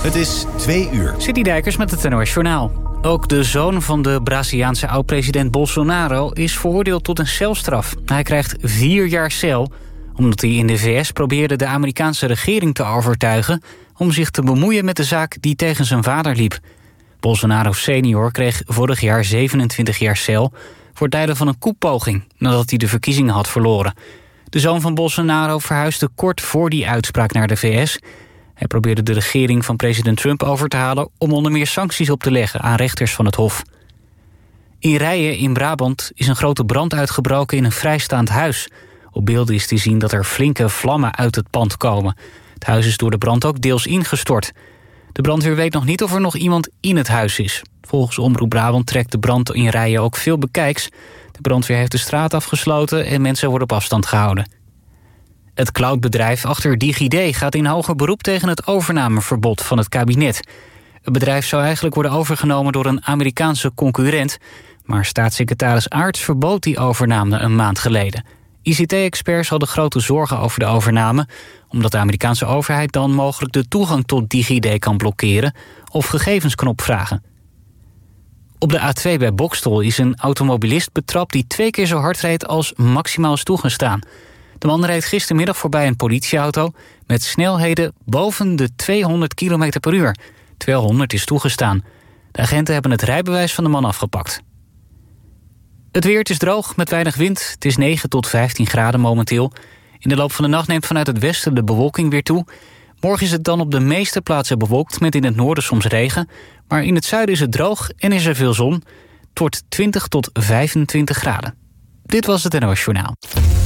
Het is 2 uur. City Dijkers met het NOS Journaal. Ook de zoon van de Braziliaanse oud-president Bolsonaro is veroordeeld tot een celstraf. Hij krijgt 4 jaar cel, omdat hij in de VS probeerde de Amerikaanse regering te overtuigen om zich te bemoeien met de zaak die tegen zijn vader liep. Bolsonaro senior kreeg vorig jaar 27 jaar cel voor tijden van een koepoging, nadat hij de verkiezingen had verloren. De zoon van Bolsonaro verhuisde kort voor die uitspraak naar de VS. Hij probeerde de regering van president Trump over te halen om onder meer sancties op te leggen aan rechters van het Hof. In Rijen in Brabant is een grote brand uitgebroken in een vrijstaand huis. Op beelden is te zien dat er flinke vlammen uit het pand komen. Het huis is door de brand ook deels ingestort. De brandweer weet nog niet of er nog iemand in het huis is. Volgens Omroep Brabant trekt de brand in Rijen ook veel bekijks. De brandweer heeft de straat afgesloten en mensen worden op afstand gehouden. Het cloudbedrijf achter DigiD gaat in hoger beroep tegen het overnameverbod van het kabinet. Het bedrijf zou eigenlijk worden overgenomen door een Amerikaanse concurrent, maar staatssecretaris Aarts verbood die overname een maand geleden. ICT-experts hadden grote zorgen over de overname, omdat de Amerikaanse overheid dan mogelijk de toegang tot DigiD kan blokkeren of gegevens kan opvragen. Op de A2 bij Boxtel is een automobilist betrapt die 2 keer zo hard reed als maximaal is toegestaan. De man reed gistermiddag voorbij een politieauto met snelheden boven de 200 km per uur. 200 is toegestaan. De agenten hebben het rijbewijs van de man afgepakt. Het weer, het is droog met weinig wind. Het is 9 tot 15 graden momenteel. In de loop van de nacht neemt vanuit het westen de bewolking weer toe. Morgen is het dan op de meeste plaatsen bewolkt met in het noorden soms regen. Maar in het zuiden is het droog en is er veel zon. Het wordt 20 tot 25 graden. Dit was het NOS Journaal.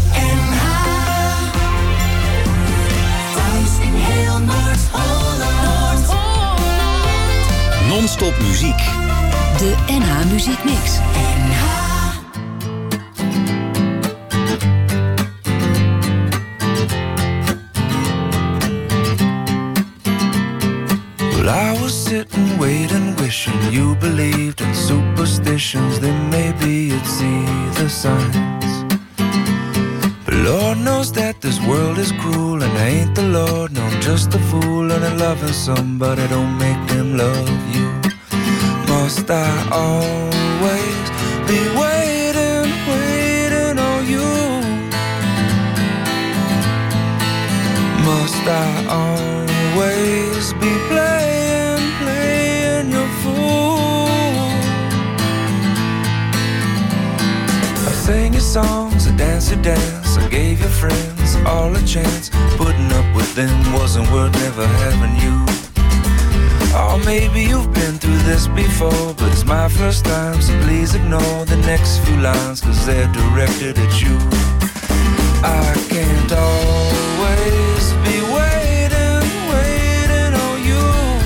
Non-stop muziek. De NH Muziek Mix. Well, I was sitting, waiting, wishing you believed in superstitions. Then maybe you'd see the signs. But Lord knows that this world is cruel, and I ain't the Lord, no, I'm just a fool. And I'm loving somebody don't make them love you. Must I always be waiting, waiting on you? Must I always be playing, playing your fool? I sang your songs, I danced your dance, I gave your friends all a chance. Putting up with them wasn't worth never having you. Oh, maybe you've been through this before, but it's my first time, so please ignore the next few lines, 'cause they're directed at you. I can't always be waiting, waiting on you.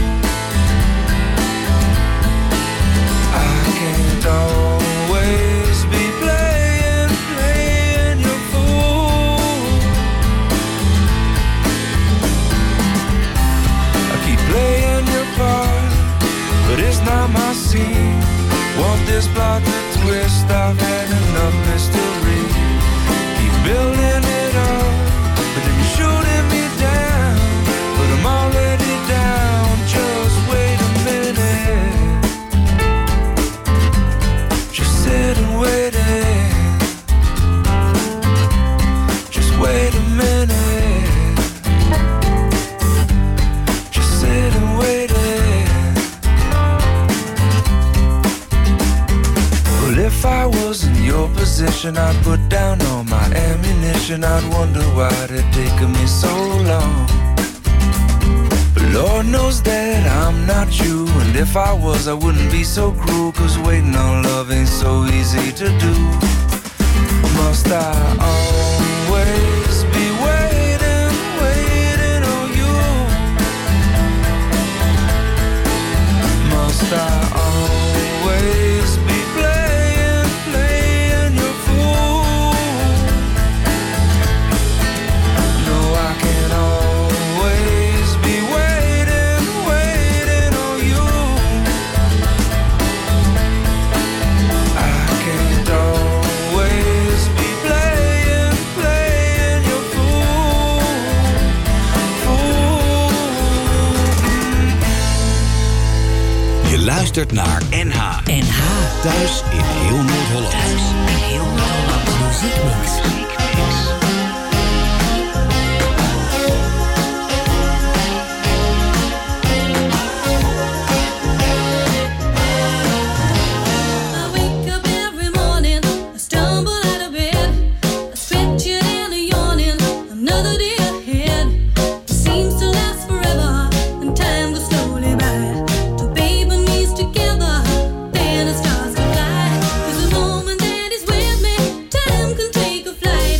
I can't always be playing, playing your fool. I keep playing your part, but it's not my scene. Want this plot to twist, I've had enough mystery. Keep building it up, but then you're shooting me down. But I'm already down, just wait a minute. Just sit and wait it. Just wait a minute. Just sit and wait it. Well, if I was in your position, I'd put down all my ammunition. I'd wonder why it taken me so long. But Lord knows that I'm not you, and if I was, I wouldn't be so cruel, 'cause waiting on love ain't so easy to do. Must I always be waiting, waiting on you? Must I always be playing, playing your fool? No, I can't always be waiting, waiting on you. I can't always be playing, luistert naar NH. NH. Thuis in heel Noord-Holland. Thuis in heel Noord-Holland. Muziekmix. Fly.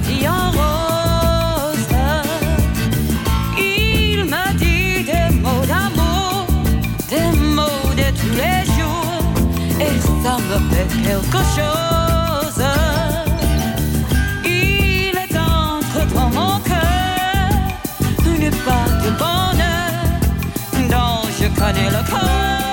vie en rose. Il me dit des mots d'amour, des mots de tous les jours, et ça me fait quelque chose. Il est entre dans mon cœur une part de bonheur dont je connais le code.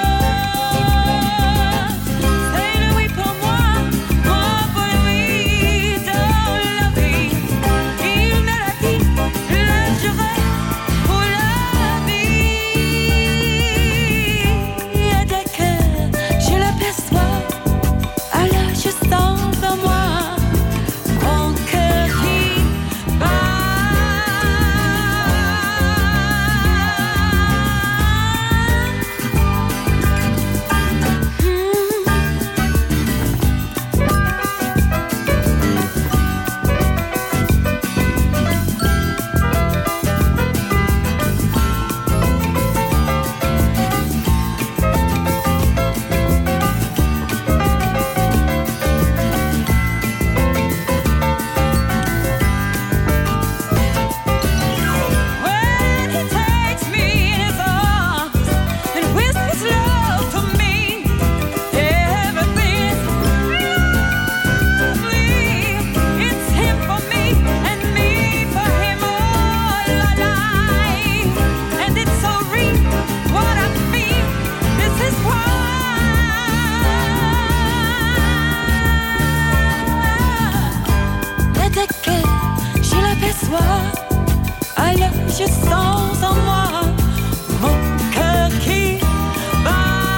Alors je sens en moi mon cœur qui bat.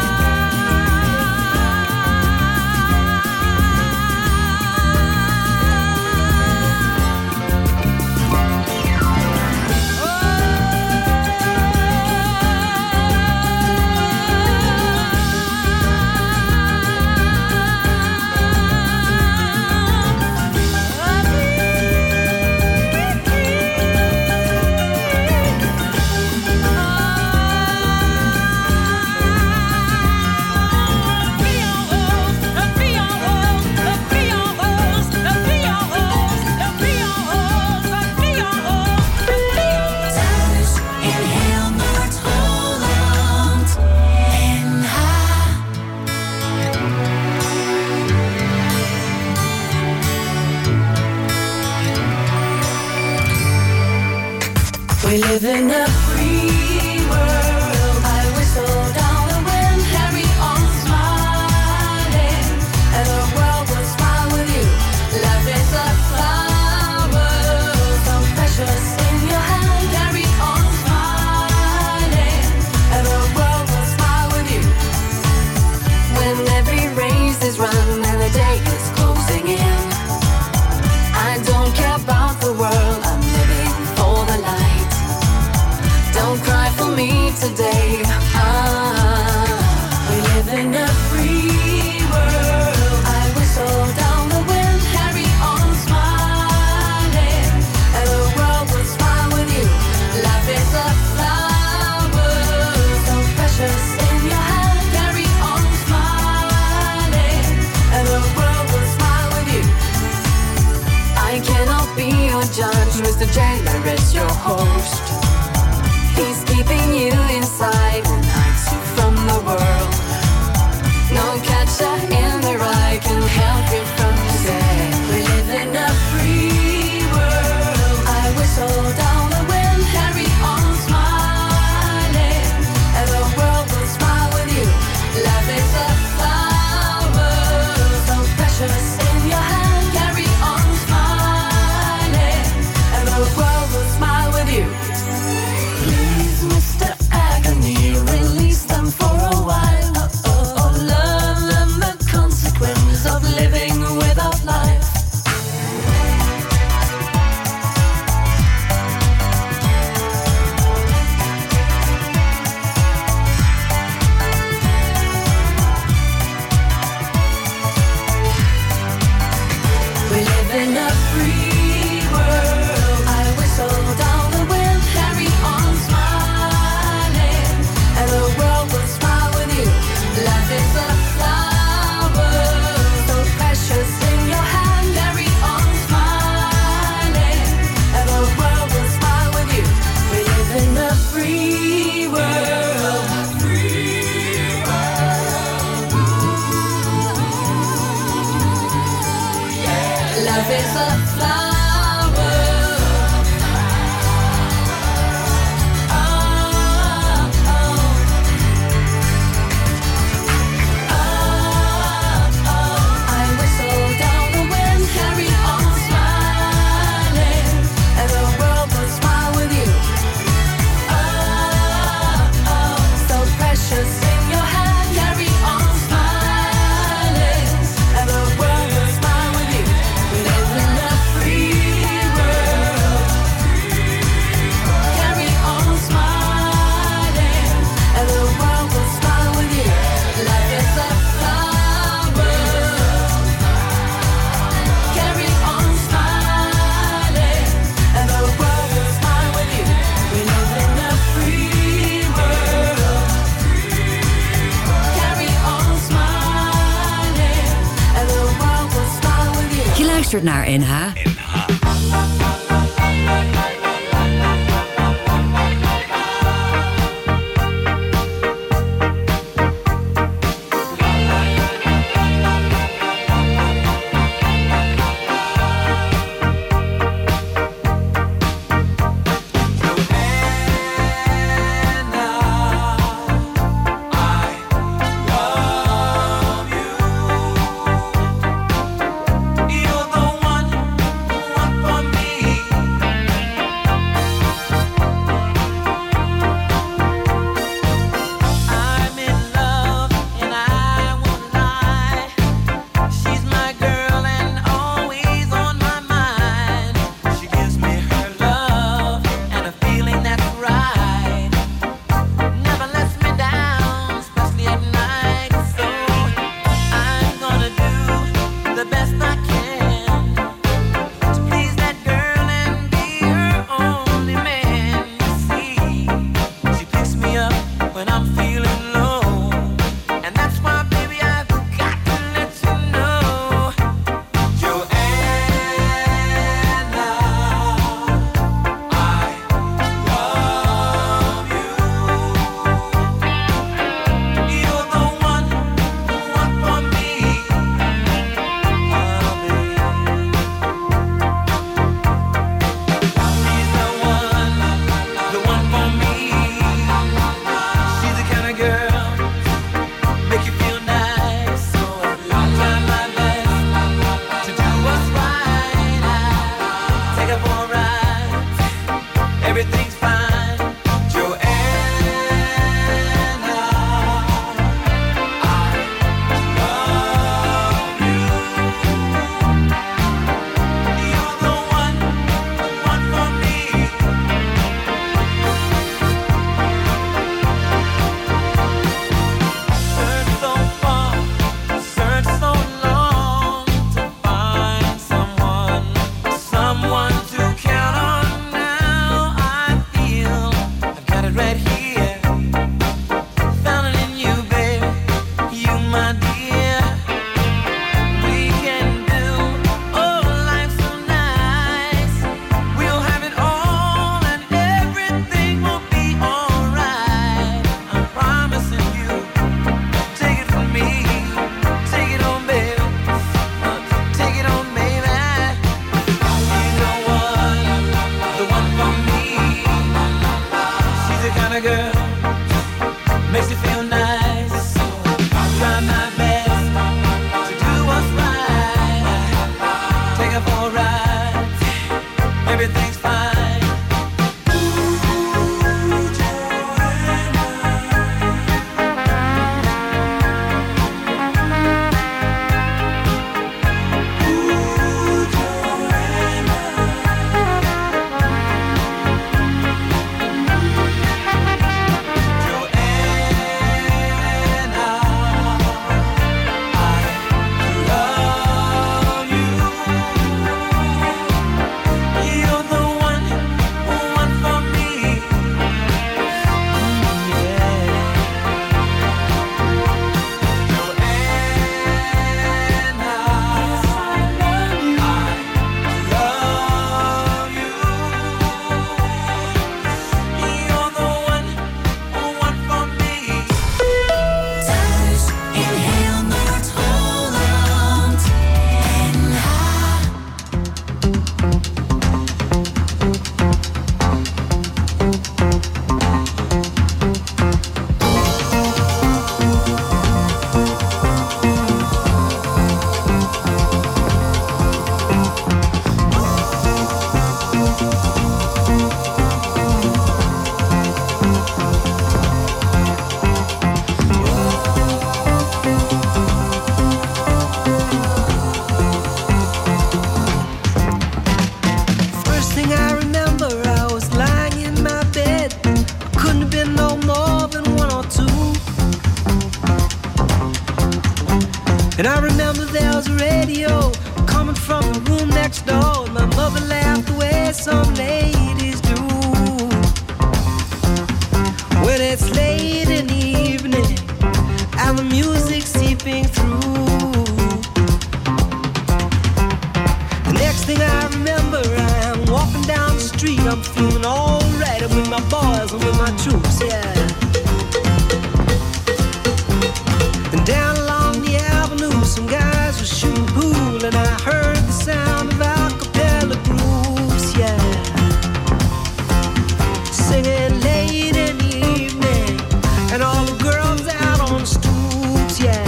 We live in a free world. I whistle down the wind, carry on smiling, and the world will smile with you. Love is a flower, so precious in your hand. Carry on smiling, and the world will smile with you. When every race is run and the day is closing in, I don't care about the world. I'm living for the light. Don't cry for me today. We live in a free world. I whistle down the wind, carry on smiling, and the world will smile with you. Life is a flower, so precious in your hand. Carry on smiling, and the world will smile with you. I cannot be your judge, Mr. Jailer is your host. He's keeping you inside and hides you from the world. No catcher in the rye can help you from today. We live in a free world. I whistle down the wind, carry on smiling, and the world will smile with you. Love is a flower, so precious in your hand. Carry on smiling, and the world will smile with you. Mr. Agony, release Life is a flower. Naar NH. You're the one for me. there was a radio coming from the room next door. My mother laughed the way some ladies do. When it's late in the evening and the music seeping through. The next thing I remember, I'm walking down the street. I'm feeling alright. I'm with my boys, I'm with my troops, yeah. And down along the avenue, some guys were shooting pool, and I heard the sound of a cappella groups, yeah. Singing late in the evening, and all the girls out on the stoops, yeah.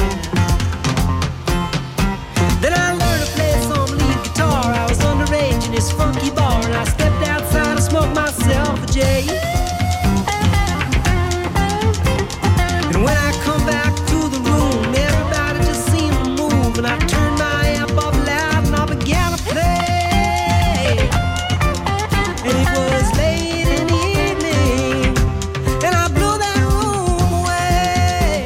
Then I learned to play some lead guitar. I was underage in this funky bar, and I stepped outside to smoke myself a J. And when I come back to the room, everybody just seemed to move, and I turned my amp up loud and I began to play. And it was late in the evening, and I blew that room away.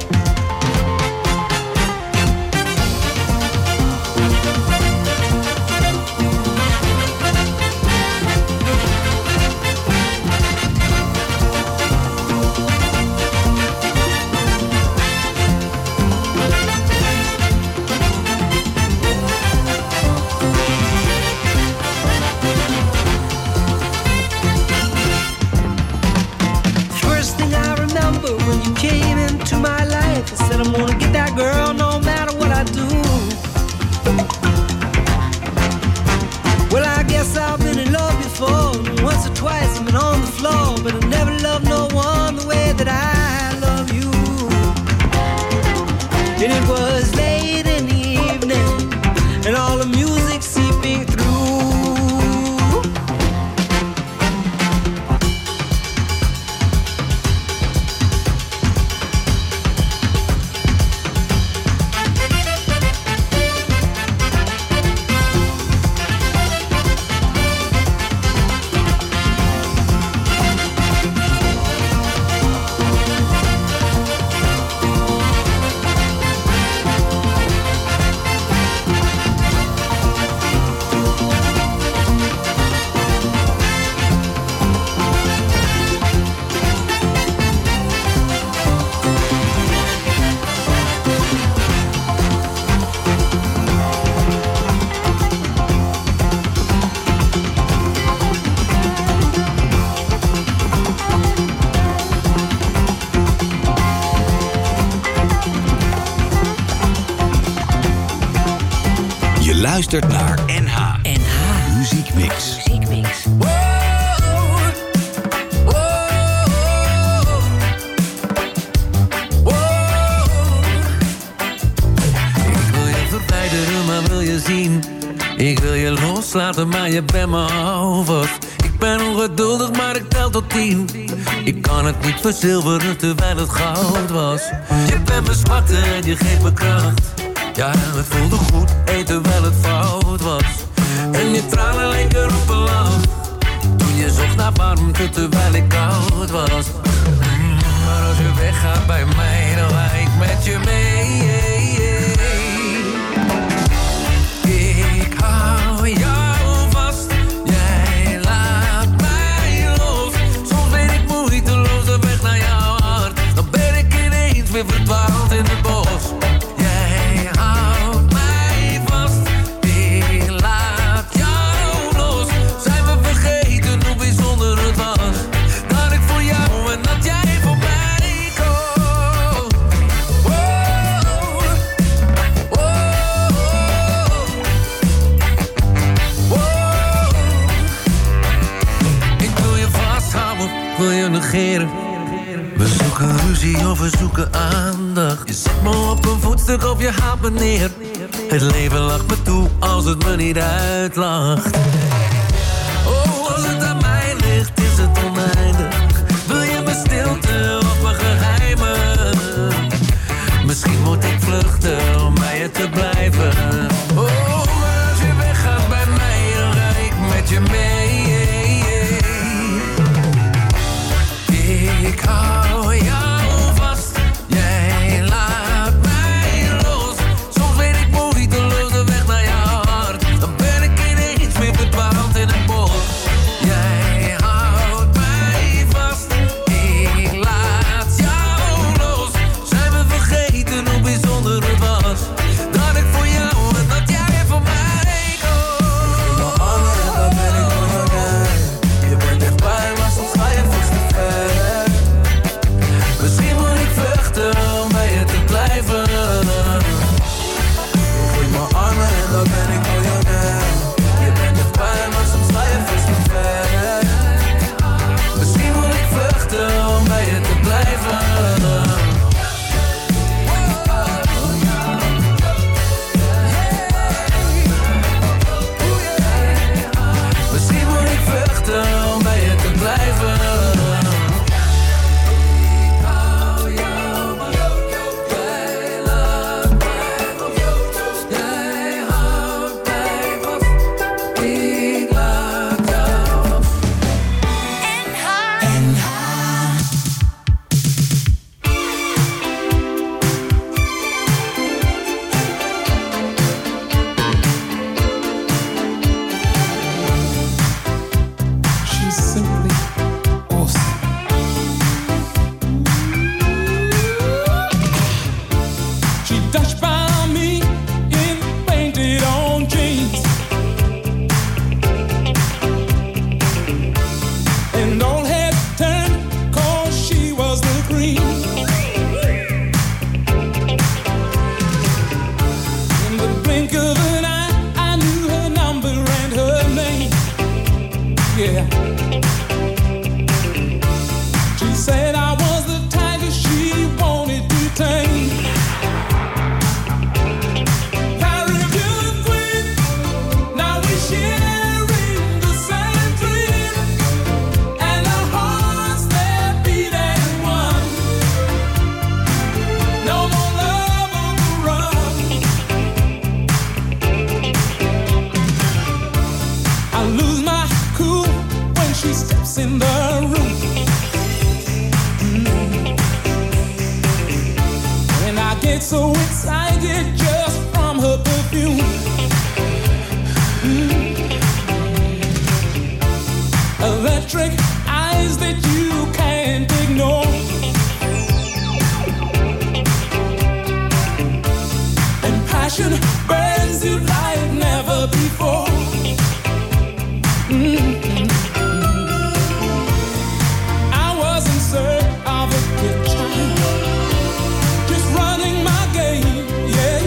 First thing I remember when you came into my life, I said I'm gonna get that girl no matter what I do. Well, I guess I've been in love before, and once or twice I've been on the floor, but I never loved no one the way that I love you. And it was late in the evening, and all the music seeping through. Je luistert naar NH Muziek Mix. Muziekmix. Ik wil je verwijderen, maar wil je zien. Ik wil je loslaten, maar je bent me over. Ik ben ongeduldig, maar ik tel tot 10. Ik kan het niet verzilveren terwijl het goud was. Je bent mijn zwakte en je geeft me kracht. Ja, het voelde goed, terwijl het fout was. En je tranen leken op een lach. Toen je zocht naar warmte terwijl ik koud was. Maar als je weggaat bij mij, dan ga ik met je mee. Ik hou jou vast, jij laat mij los. Soms weet ik moeiteloos de weg naar jouw hart. Dan ben ik ineens weer verdwaald in het bos. Jij houdt mij vast, ik laat jou los. Zijn we vergeten hoe bijzonder het was? Dat ik voor jou en dat jij voor mij komt. Wow, wow, wow. Ik wil je vasthouden, wil je negeren. We zoeken ruzie of we zoeken aandacht. Je zet me op een voetstuk of je haalt me neer. Het leven lacht me toe als het me niet uitlacht. Oh, als het aan mij ligt is het oneindig. Wil je mijn stilte of mijn geheimen? Misschien moet ik vluchten om bij je te blijven. Oh, maar als je weggaat bij mij, dan ga ik met je mee. Ik hou jou vast, jij laat mij los. Soms weet ik moeiteloos else in the room. And I get so excited just from her perfume. Electric eyes that you can't ignore. And passion burns you like never before. I was in search of a picture, just running my game, yeah.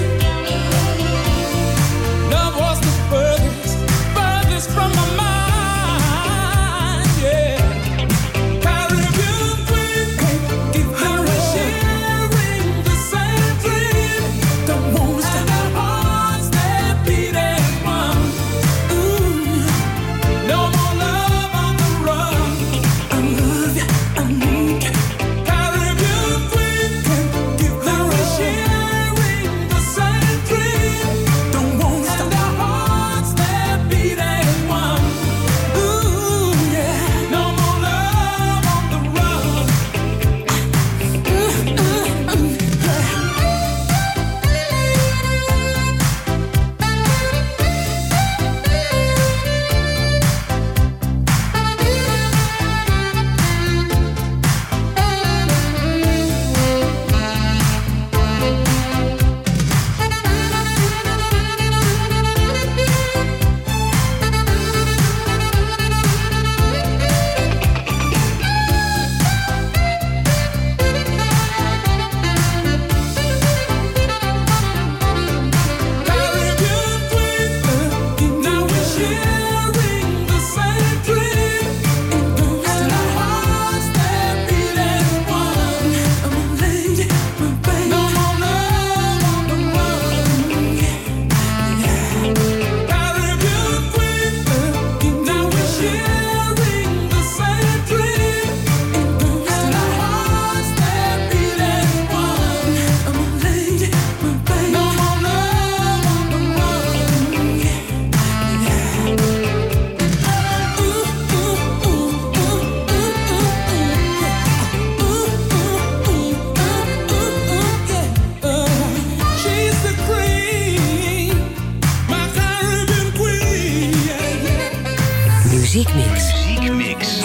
Love was the furthest from my mind, yeah. Caribbean queen, can't give her a sharing the same dream. Don't want to stand our hearts that beat as one. Ooh, no more love on the run. I love you, I need you. Caribbean queen, can't give her a sharing the same dream. Don't want to stand our hearts that beat as one. Ooh, yeah, no more love on the run. Caribbean queen, now we're sharing the same dream. And our hearts that beat as one. My lady, my baby, no more love on the run. Caribbean queen, now we're sharing the same dream. And our hearts that beat as one. My lady, my baby, no more love on the run. She's the queen, my Caribbean queen. Muziekmix. Muziekmix.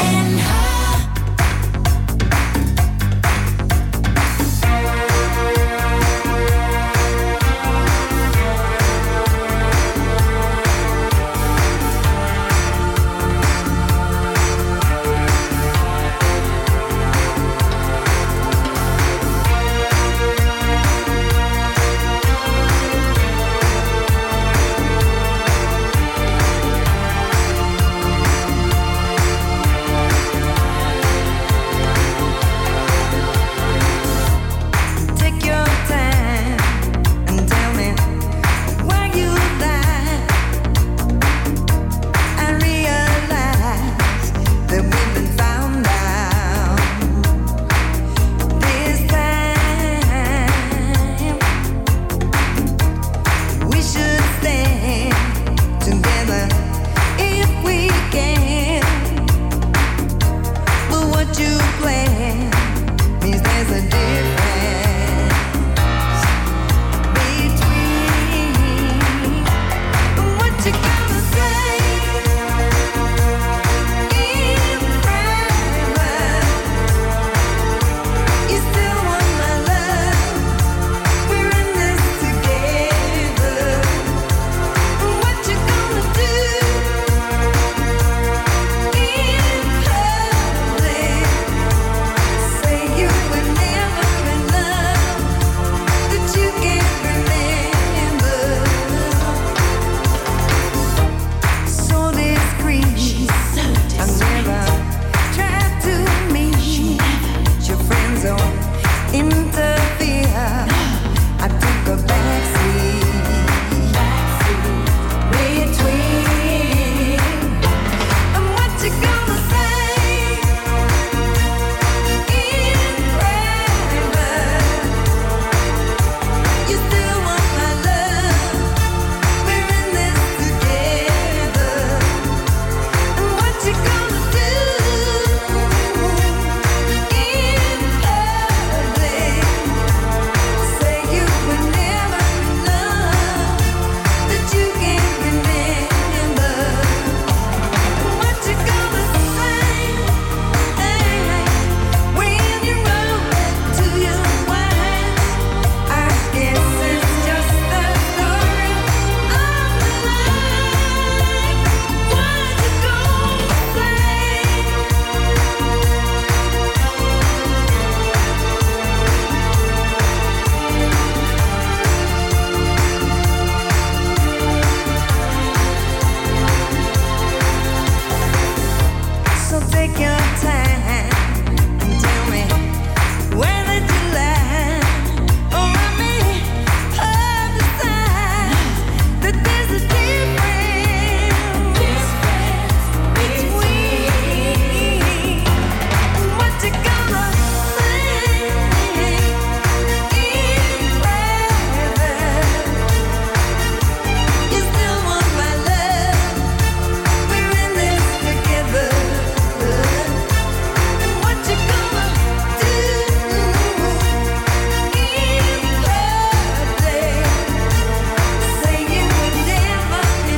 Saying we'll never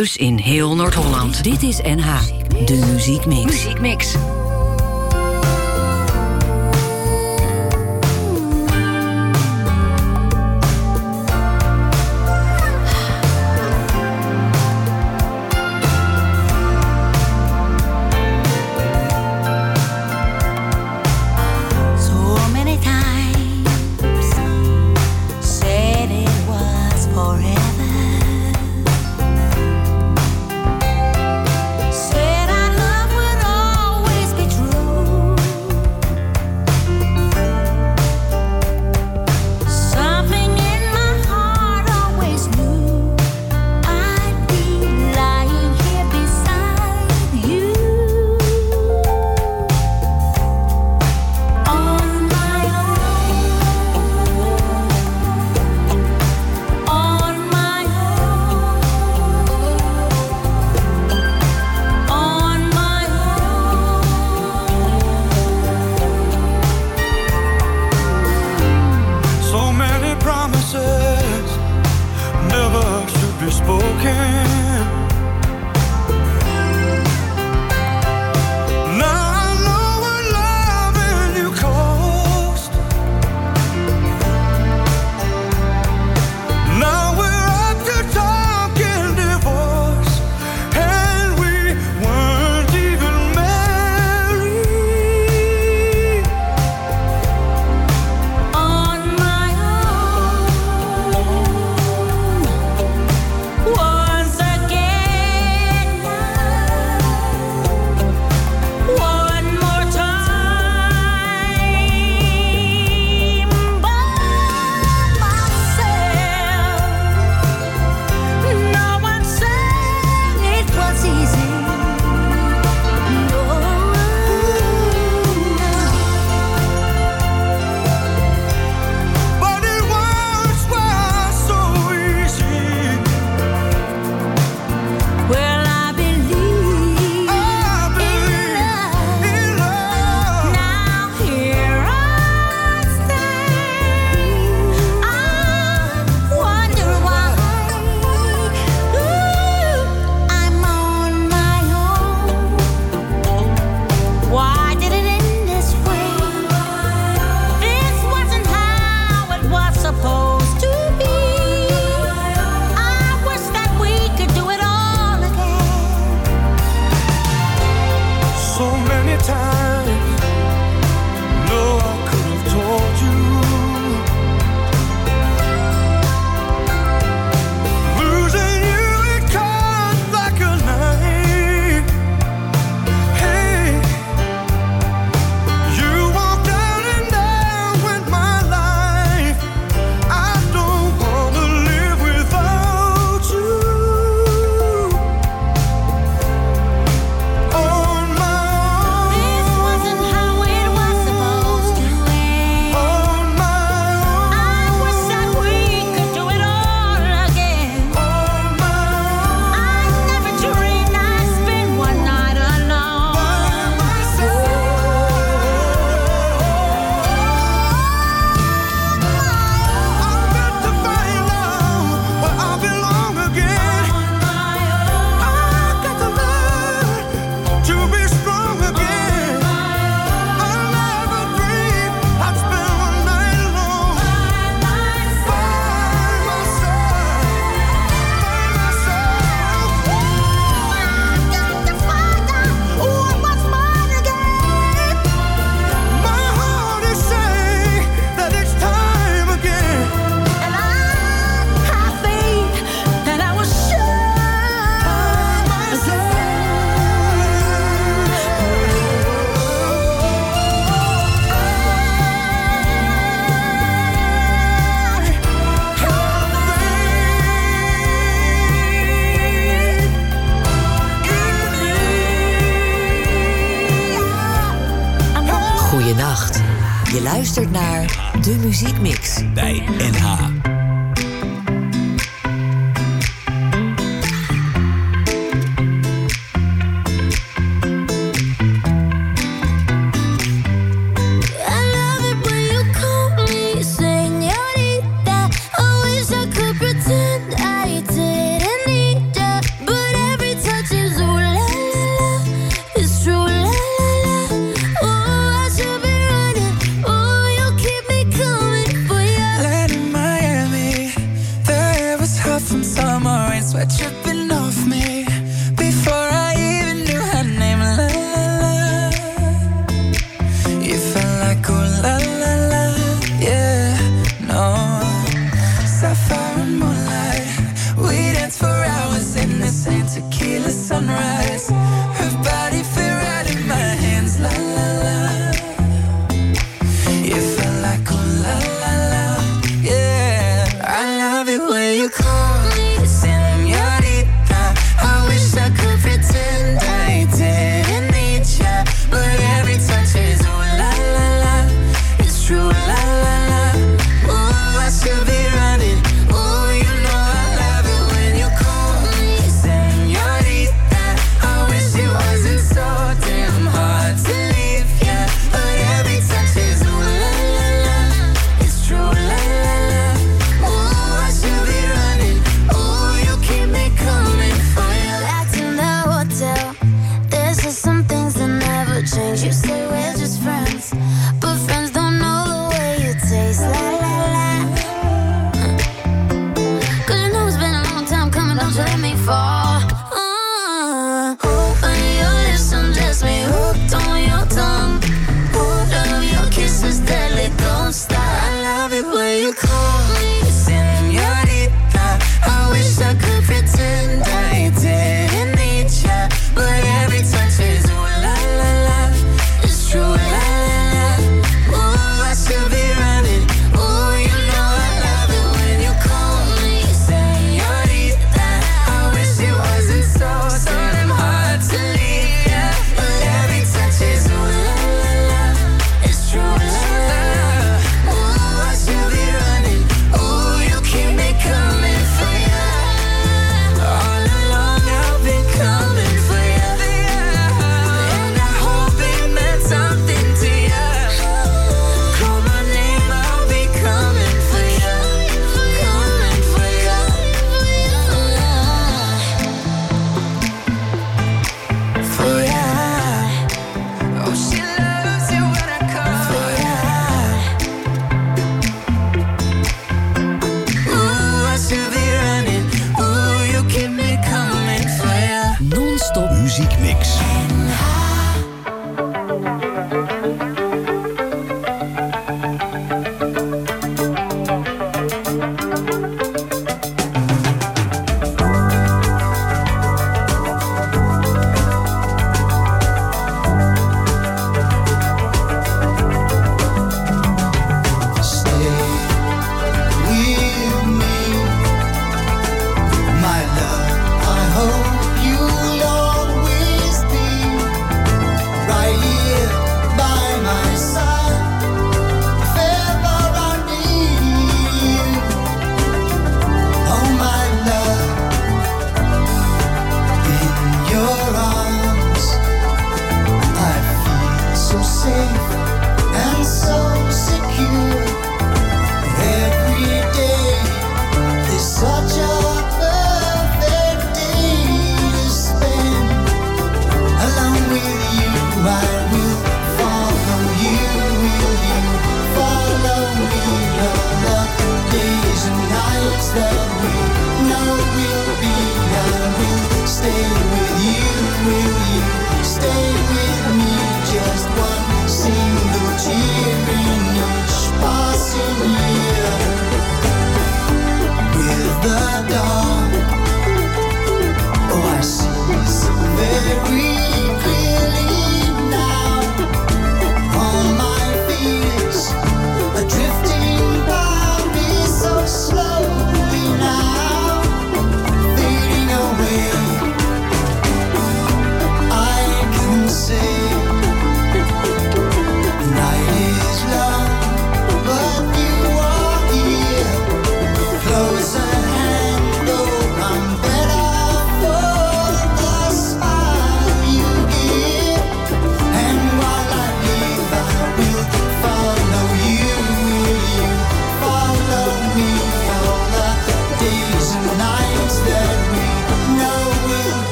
thuis in heel Noord-Holland. Dit is NH, de muziekmix. Muziekmix. Je luistert naar De Muziekmix bij NH. But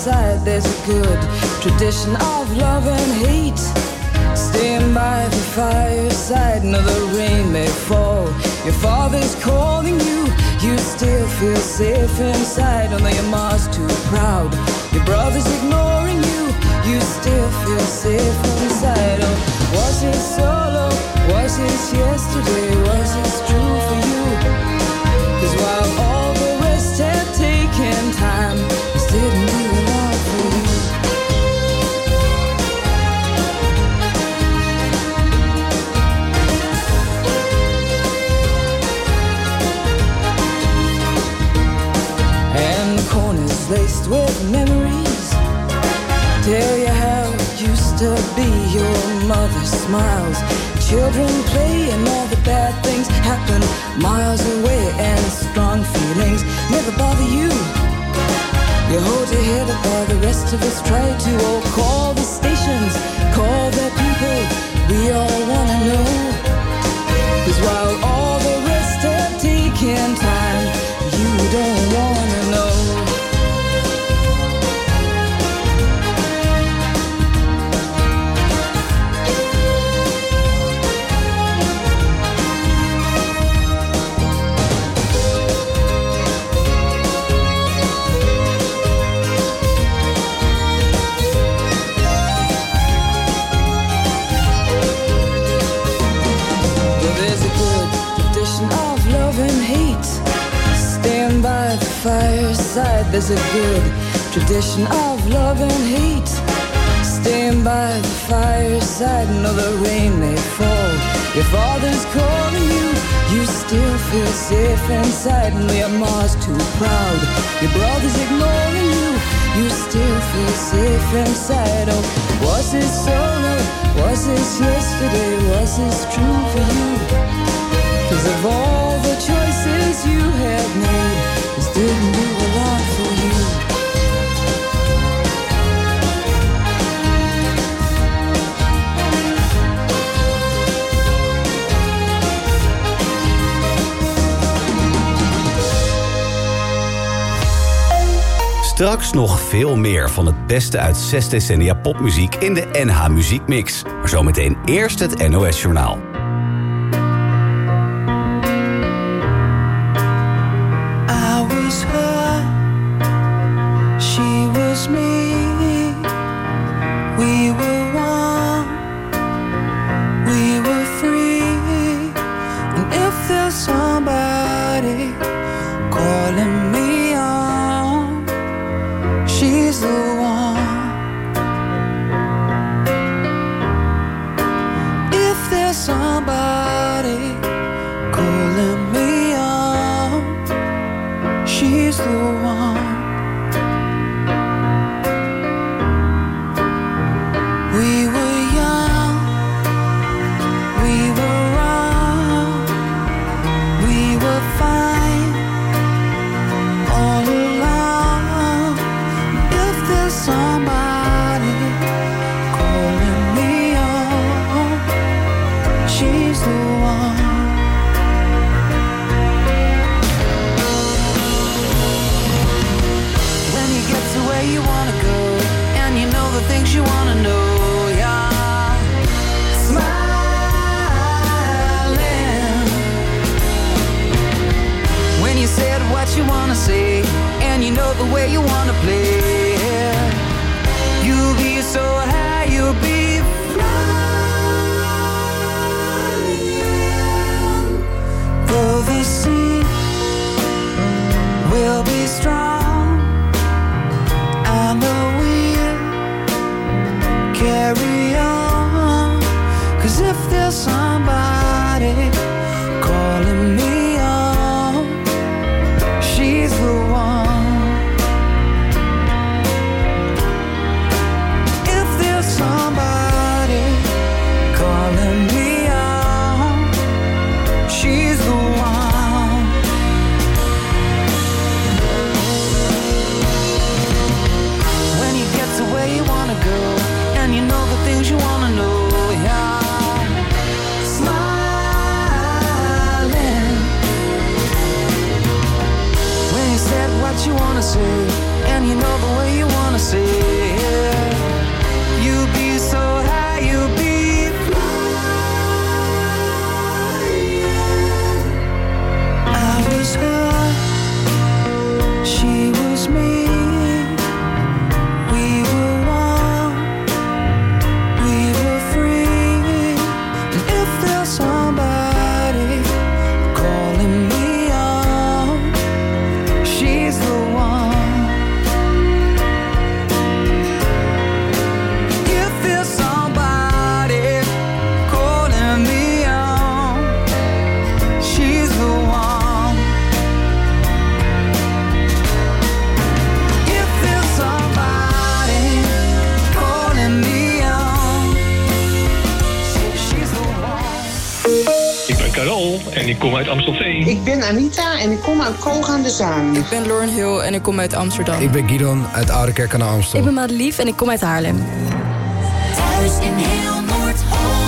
fireside, there's a good tradition of love and hate. Staying by the fireside, no, the rain may fall. Your father's calling you, you still feel safe inside. Although your mom's too proud, your brother's ignoring you, you still feel safe inside. Oh, was it solo? Was it yesterday? Was it true for you? 'Cause while all the rest had taken time, this didn't do a lot for you. And the corners laced with memories tell you how it used to be. Your mother smiles, children play, and all the bad things happen miles away. And strong feelings never bother you. You hold your head up while the rest of us try to. Oh, call the stations, call the people, we all wanna know. 'Cause while all the rest have taken time, you don't wanna know. Fireside, there's a good tradition of love and hate. Staying by the fireside, no, the rain may fall. Your father's calling you, you still feel safe inside. And your mom's too proud, your brother's ignoring you, you still feel safe inside. Oh, was it solo? Was this yesterday? Was this true for you? 'Cause of all the choices you have made, this didn't do a lot for you. Straks nog veel meer van het beste uit 6 decennia popmuziek in de NH Muziekmix. Maar zometeen eerst het NOS Journaal. Smiling Carol en ik kom uit Amstelveen. Ik ben Anita en ik kom uit Koog aan de Zaan. Ik ben Lauren Hill en ik kom uit Amsterdam. Ik ben Guidon uit Oudekerk aan de Amstel. Ik ben Madelief en ik kom uit Haarlem. Thuis in heel Noord-Holland.